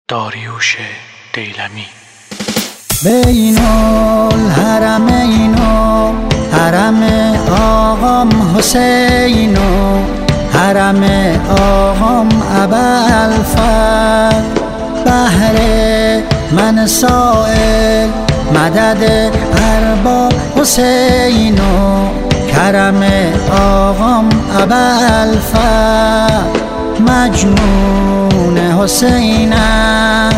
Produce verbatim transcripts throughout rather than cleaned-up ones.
داریوش دیلمی. بین الحرمین و حرم آقام حسین و حرم آقام ابوالفضل، بهر من سائل مدد ارباب حسین و کرم آقام ابوالفضل، مجنون حسینم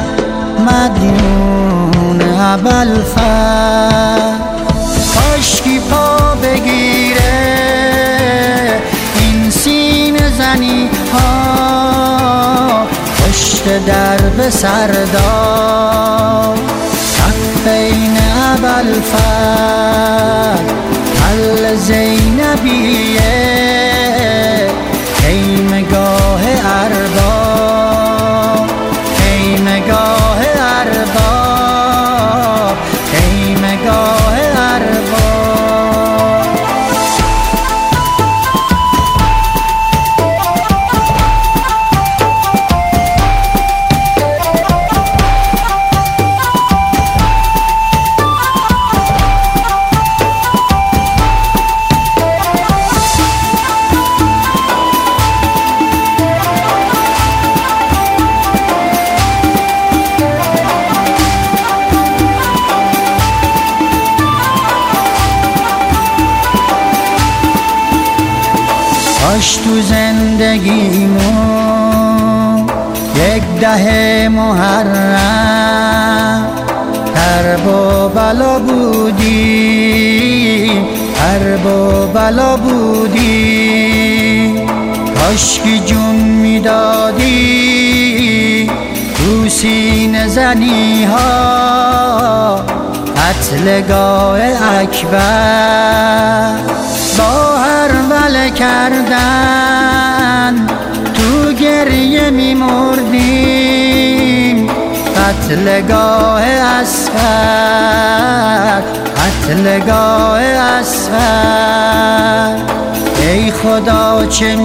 مدیون ابوالفضل. کاشکی پا بگیره این سینه زنی ها، پشت درب سردار کفین ابوالفضل، حل زینبیه خیمگاه ارباب، خیمگاه ارباب، خیمگاه ارباب. کاش تو زندگیمون یک ده محرم حرب و بلا بودی، حرب و بلا بودی. کاش که جون میدادی تو سینه زنی ها، قتلگاه اکبر با هر ول کردن تو گریه میمردیم. قتلگاه اصغر، قتلگاه اصغر. ای خدا چه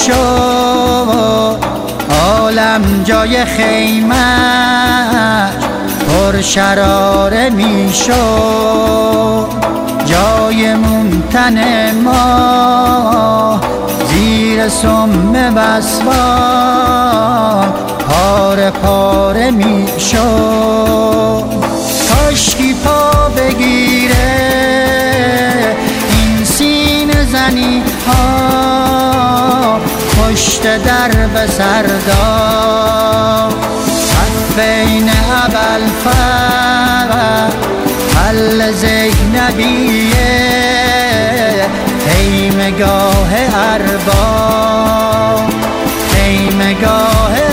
میشد عالم جای خیمه پر شراره میشد، جایمون تن ما زیر سم بسوان پاره پاره میشد. کاشکی پا بگیره این سینه زنی ها، پشت درب سردار کفین ابوالفضل، حل زینبیه خیمگاه ارباب، خیمگاه